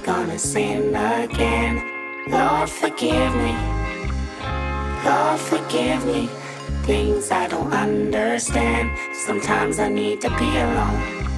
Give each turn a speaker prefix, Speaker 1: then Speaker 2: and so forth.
Speaker 1: gonna sin again. Lord, forgive me. Lord, forgive me. Things I don't understand. Sometimes I need to be alone.